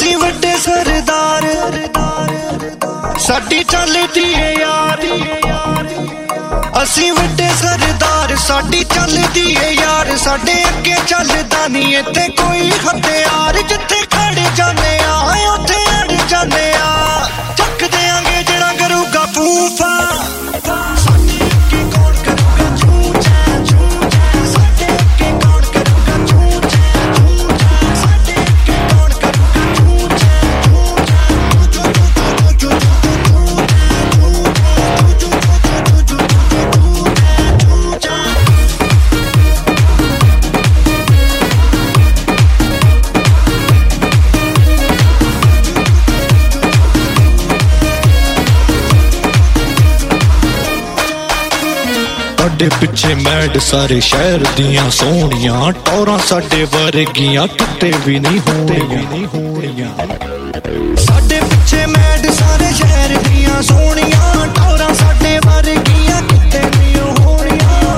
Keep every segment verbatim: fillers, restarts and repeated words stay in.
ਅਸੀਂ ਵੱਡੇ ਸਰਦਾਰ ਸਾਡੀ ਚੱਲਦੀ ਏ ਯਾਰ ਅਸੀਂ ਵੱਡੇ ਸਰਦਾਰ ਸਾਡੀ ਚੱਲਦੀ ਏ ਯਾਰ ਸਾਡੇ ਅੱਗੇ ਚੱਲਦਾ ਨਹੀਂ ਇੱਥੇ ਕੋਈ ਹਥਿਆਰ ਜਿੱਥੇ ਖੜ ਜਾਂਦੇ ਆ ਉੱਥੇ ਅੜ ਜਾਂਦੇ ਆ ਚੱਕ ਦਿਆਂਗੇ ਜਿਹੜਾ ਕਰੂਗਾ ਫੂਫਾ ਸਾਡੇ ਪਿੱਛੇ ਮੈਡ ਸਾਰੇ ਸ਼ਹਿਰ ਦੀਆਂ ਸੋਹਣੀਆਂ ਟੌਰਾਂ ਸਾਡੇ ਵਰਗੀਆਂ ਕਿਤੇ ਵੀ ਨਹੀਂ ਹੋਣੀਆਂ ਸਾਡੇ ਪਿੱਛੇ ਮੈਡ ਸਾਰੇ ਸ਼ਹਿਰ ਦੀਆਂ ਸੋਹਣੀਆਂ ਟੌਰਾਂ ਸਾਡੇ ਵਰਗੀਆਂ ਕਿਤੇ ਨਹੀਂ ਹੋਣੀਆਂ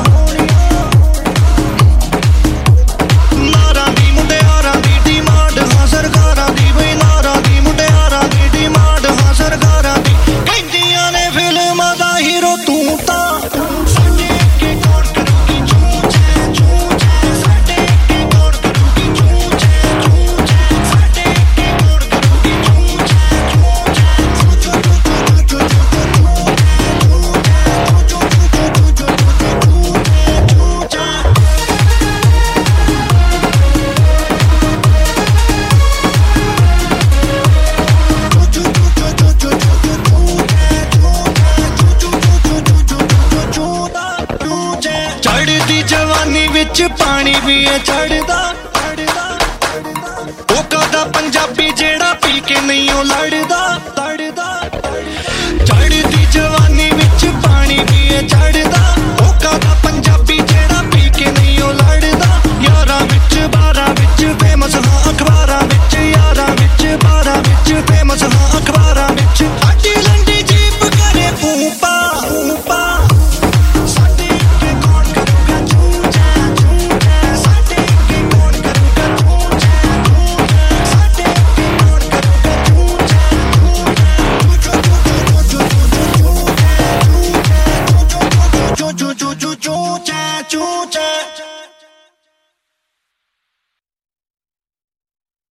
ਨਾਰਾਂ ਦੀ ਮੁੰਡਿਆਰਾਂ ਦੀ ਡਿਮਾਂਡ ਹਾਂ ਸਰਕਾਰਾਂ ਦੀ ਬਈ ਨਾਰਾਂ ਦੀ ਮੁੰਡਿਆਰਾਂ ਦੀ ਡਿਮਾਂਡ ਹਾਂ ਸਰਕਾਰਾਂ ਦੀ ਕਹਿੰਦੀਆਂ ਨੇ ਫਿਲਮਾਂ ਦਾ ਹੀਰੋ ਤੂੰ ਤਾਂ ਚੜ੍ਹਦੀ ਜਵਾਨੀ ਵਿੱਚ ਪਾਣੀ ਵੀ ਏ ਚੜ੍ਹਦਾ ਉਹ ਕਦਾ ਪੰਜਾਬੀ ਜਿਹੜਾ ਪੀ ਕੇ ਨਹੀਂ ਉਹ ਲੜਦਾ